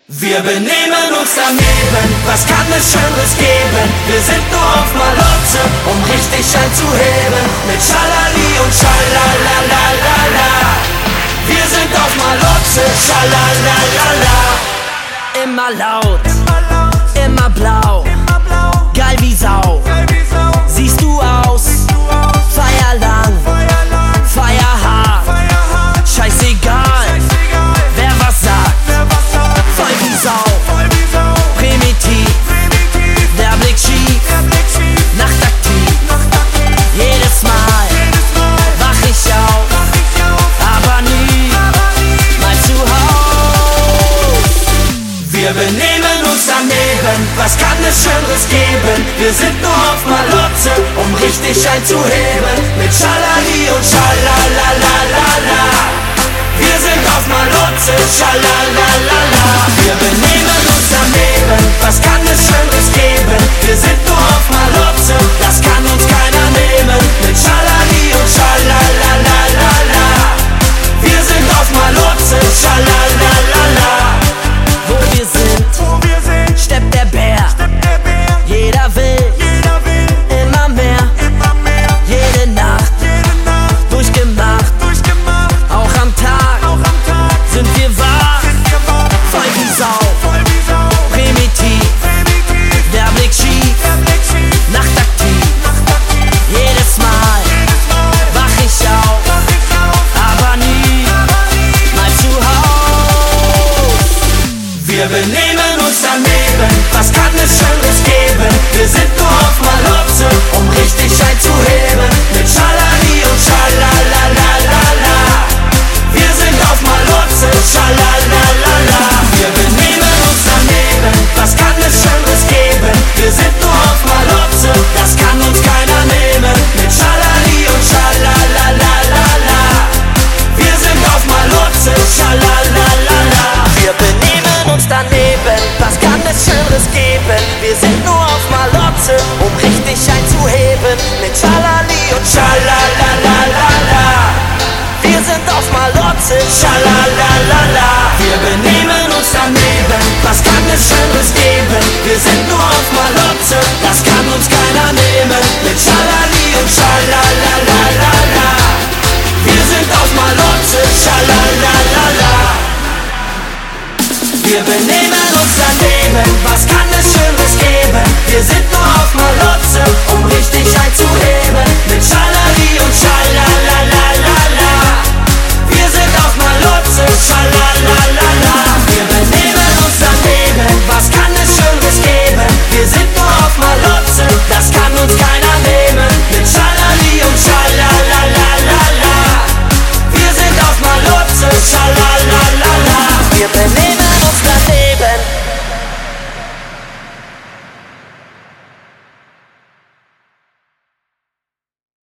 Wir benehmen uns daneben, was kann es Schöneres geben? Wir sind nur auf Malotze, um richtig einzuheben. Mit Schalali und Schalalalala. Wir sind auf Malotze, Schalalalala. Immer laut, immer blau, geil wie Sau. Siehst du aus, feier lang, feier hart. Scheißegal, wer was sagt. Voll wie Sau, primitiv, der Blick schief, nachtaktiv. Jedes Mal wach ich auf, aber nie mal zu Haus. Wir benehmen uns daneben, was kann es Schöneres geben? Wir sind nur auf Malotze, um richtig einzuheben. Mit Schalali und Schalalalala. Wir sind auf Malotze, Schalalalala. Wir benehmen uns daneben, was kann es Schöneres geben? Wir sind nur auf Malotze, das kann uns keiner nehmen. Mit Schalali und Schalalalala. Wir sind auf Malotze, Schalalalala. Wo wir sind, steppt der Bär. Jeder will immer mehr. Jede Nacht durchgemacht. Auch am Tag sind wir wahr. Voll wie Sau, primitiv, der Blick schief, nachtaktiv. Jedes Mal wach ich auf, aber nie mal zu Haus. Wir benehmen uns daneben, was kann es Schöneres geben? Wir sind nur auf Malotze, um richtig einzuheben. Mit Schalali und Schalalalala. Wir sind auf Malotze, Schalalalala. Wir benehmen uns daneben, was kann es Schöneres geben? Wir sind nur auf Malotze, das kann uns keiner nehmen. Mit Schalali und Schalalalala. Wir sind auf Malotze, Schalalalala. Wir benehmen uns daneben, was kann es Schöneres geben? Wir sind nur auf Malotze, um richtig einzuheben. Mit Schalali und Schalalalala. Wir sind auf Malotze, Schalalalala. Wir benehmen uns daneben, was kann es Schöneres geben? Wir sind nur auf Malotze, das kann uns keiner nehmen. Mit Schalali und Schalalalala. Wir sind auf Malotze, Schalalalala. Wir benehmen uns daneben, was kann es Schöneres geben? Wir sind nur auf Malotze, um richtig einzuheben. Mit Schalali und Schalalalala. Wir sind auf Malotze, Schalalala.